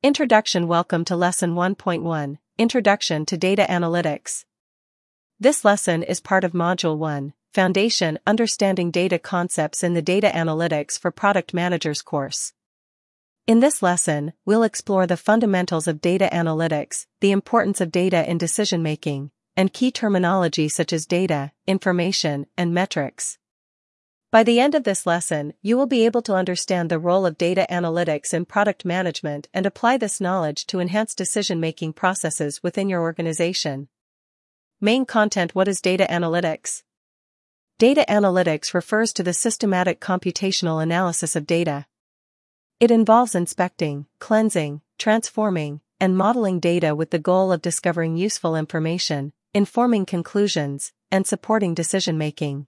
Introduction. Welcome to Lesson 1.1, Introduction to Data Analytics. This lesson is part of Module 1, Foundation Understanding Data Concepts in the Data Analytics for Product Managers course. In this lesson, we'll explore the fundamentals of data analytics, the importance of data in decision-making, and key terminology such as data, information, and metrics. By the end of this lesson, you will be able to understand the role of data analytics in product management and apply this knowledge to enhance decision-making processes within your organization. Main content. What is data analytics? Data analytics refers to the systematic computational analysis of data. It involves inspecting, cleansing, transforming, and modeling data with the goal of discovering useful information, informing conclusions, and supporting decision-making.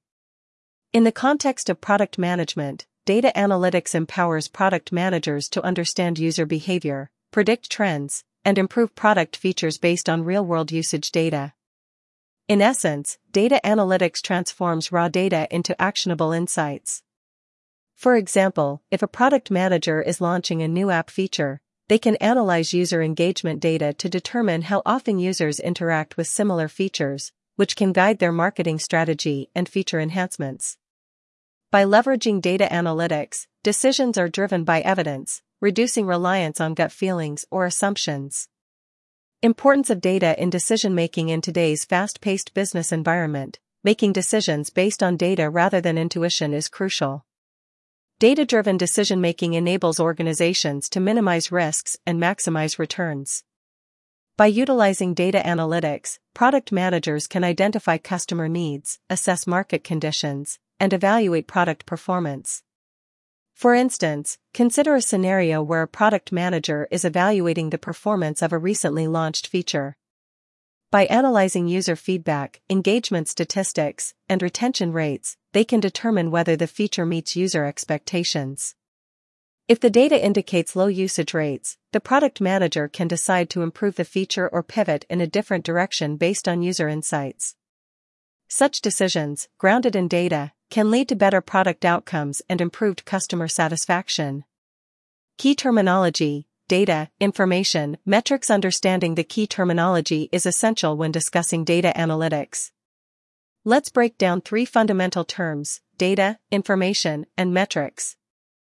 In the context of product management, data analytics empowers product managers to understand user behavior, predict trends, and improve product features based on real-world usage data. In essence, data analytics transforms raw data into actionable insights. For example, if a product manager is launching a new app feature, they can analyze user engagement data to determine how often users interact with similar features, which can guide their marketing strategy and feature enhancements. By leveraging data analytics, decisions are driven by evidence, reducing reliance on gut feelings or assumptions. Importance of data in decision-making. In today's fast-paced business environment, making decisions based on data rather than intuition is crucial. Data-driven decision-making enables organizations to minimize risks and maximize returns. By utilizing data analytics, product managers can identify customer needs, assess market conditions, and evaluate product performance. For instance, consider a scenario where a product manager is evaluating the performance of a recently launched feature. By analyzing user feedback, engagement statistics, and retention rates, they can determine whether the feature meets user expectations. If the data indicates low usage rates, the product manager can decide to improve the feature or pivot in a different direction based on user insights. Such decisions, grounded in data, can lead to better product outcomes and improved customer satisfaction. Key terminology: data, information, metrics. Understanding the key terminology is essential when discussing data analytics. Let's break down three fundamental terms: data, information, and metrics.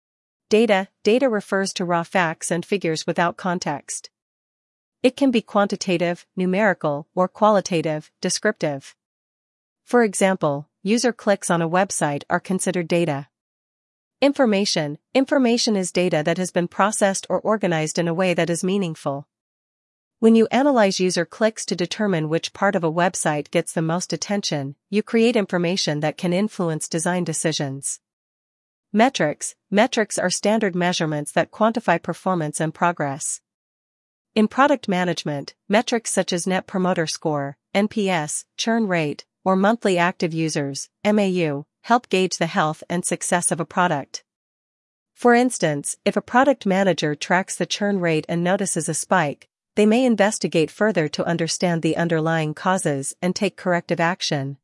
Data refers to raw facts and figures without context. It can be quantitative, numerical, or qualitative, descriptive. For example, user clicks on a website are considered data. Information is data that has been processed or organized in a way that is meaningful. When you analyze user clicks to determine which part of a website gets the most attention, you create information that can influence design decisions. Metrics are standard measurements that quantify performance and progress. In product management, metrics such as Net Promoter Score, NPS, churn rate, or monthly active users, MAU, help gauge the health and success of a product. For instance, if a product manager tracks the churn rate and notices a spike, they may investigate further to understand the underlying causes and take corrective action.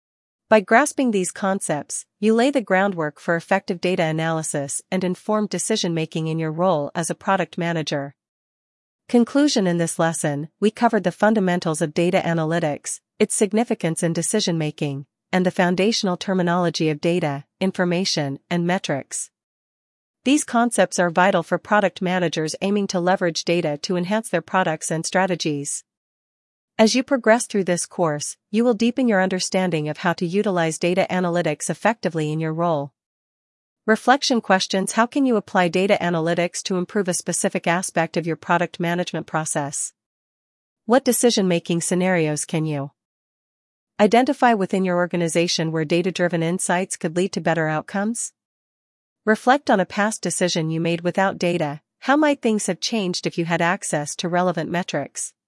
By grasping these concepts, you lay the groundwork for effective data analysis and informed decision-making in your role as a product manager. Conclusion: in this lesson, we covered the fundamentals of data analytics, its significance in decision-making, and the foundational terminology of data, information, and metrics. These concepts are vital for product managers aiming to leverage data to enhance their products and strategies. As you progress through this course, you will deepen your understanding of how to utilize data analytics effectively in your role. Reflection questions: how can you apply data analytics to improve a specific aspect of your product management process? What decision-making scenarios can you identify within your organization where data-driven insights could lead to better outcomes? Reflect on a past decision you made without data. How might things have changed if you had access to relevant metrics?